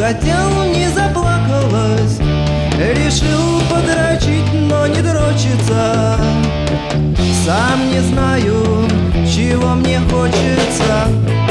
хотел, не заплакалась. Решил подрочить, но не дрочится. Сам не знаю, чего мне хочется.